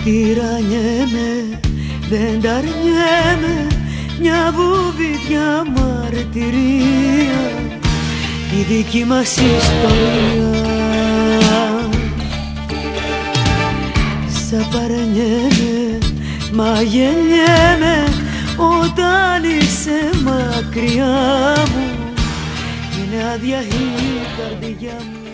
Τυραννιέμαι, δεν τα αρνιέμαι, μια βουβίδια μαρτυρία, η δική μας ιστορία. Σα παρανιέμαι, μα γεννιέμαι όταν είσαι μακριά μου, είναι άδεια η καρδιά μου.